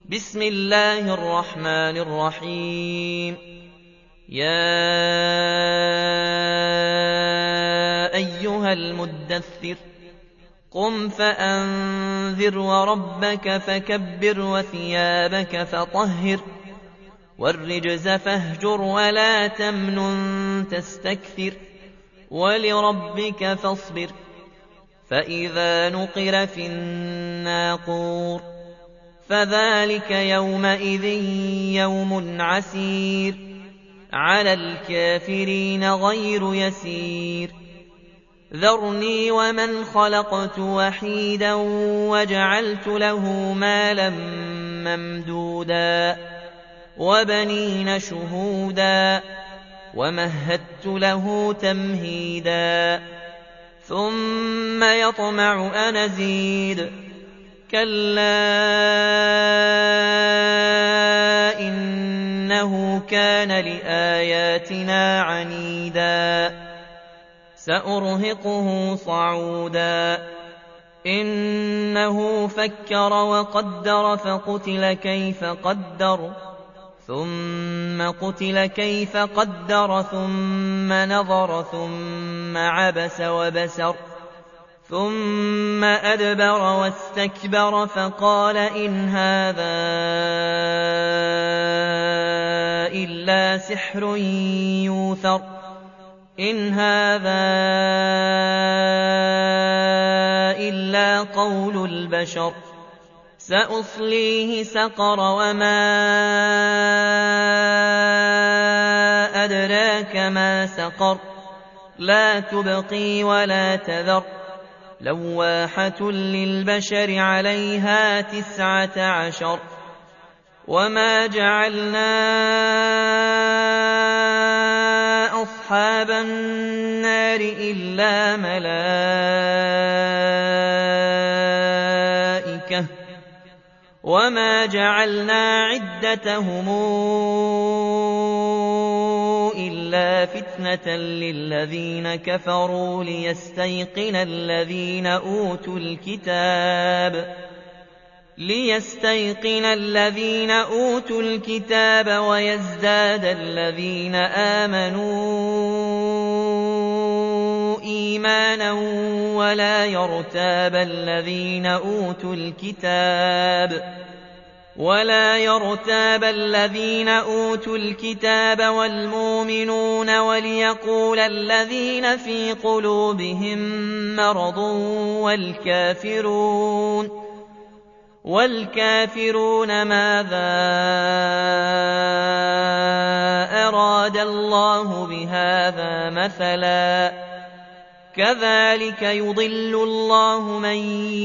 بسم الله الرحمن الرحيم. يا أيها المدثر قم فأنذر وربك فكبر وثيابك فطهر والرجز فاهجر ولا تمنن تستكثر ولربك فاصبر فإذا نقر في الناقور فذلك يومئذ يوم عسير على الكافرين غير يسير. ذرني ومن خلقت وحيدا وجعلت له مالا ممدودا وبنين شهودا ومهدت له تمهيدا ثم يطمع أن أزيد كلا إنه كان لآياتنا عنيدا سأرهقه صعودا إنه فكر وقدر فقتل كيف قدر ثم قتل كيف قدر ثم نظر ثم عبس وبسر ثم أدبر واستكبر فقال إن هذا إلا سحر يوثر إن هذا إلا قول البشر سأصليه سقر وما أدراك ما سقر لا تبقي ولا تذر لواحة للبشر عليها 19 وما جعلنا أصحاب النار إلا ملائكة وما جعلنا عدتهم إلا فتنة للذين كفروا ليستيقن الذين أوتوا الكتاب ويزداد الذين آمنوا إيمانا ولا يرتاب الذين أوتوا الكتاب والمؤمنون وليقول الذين في قلوبهم مرض والكافرون ماذا أراد الله بهذا مثلا كذلك يضل الله من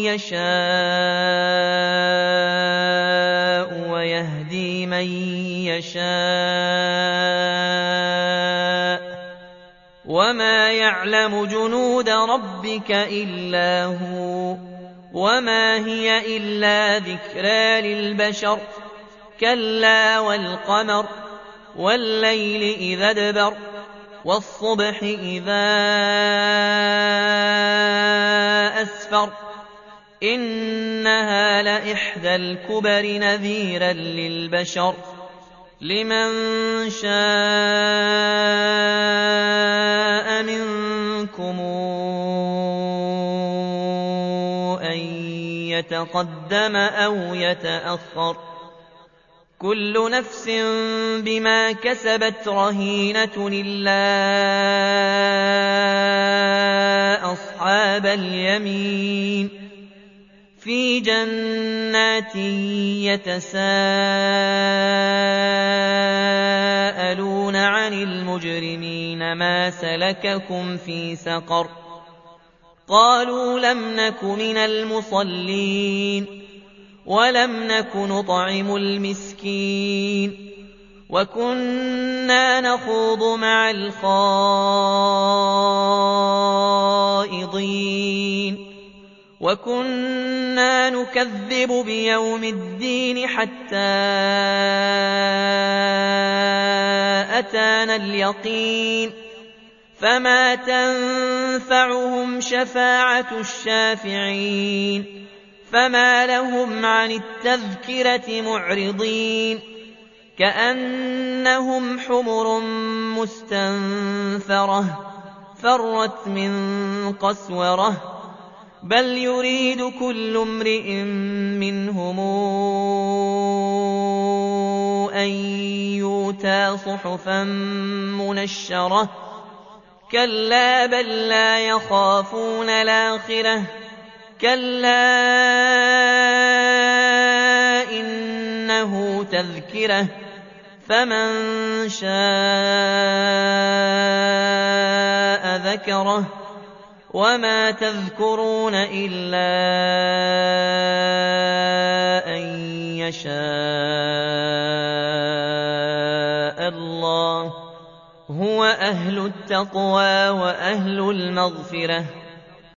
يشاء ويهدي من يشاء وما يعلم جنود ربك إلا هو وما هي إلا ذكرى للبشر كلا والقمر والليل إذا ادبر والصبح إذا أسفر إنها لإحدى الكبر نذيرا للبشر لمن شاء منكم أن يتقدم أو يتأخر كل نفس بما كسبت رهينة إلا أصحاب اليمين في جنات يتساءلون عن المجرمين ما سلككم في سقر قالوا لم نك من المصلين ولم نك نطعم المسكين وكنا نخوض مع الخائضين وكنا نكذب بيوم الدين حتى أتانا اليقين فما تنفعهم شفاعة الشافعين فما لهم عن التذكرة معرضين كأنهم حمر مستنفرة فرت من قسورة بل يريد كل امرئ منهم أن يؤتى صحفا منشرة كلا بل لا يخافون الآخرة كلا إنه تذكرة فمن شاء ذكره وما تذكرون إلا أن يشاء الله هو أهل التقوى وأهل المغفرة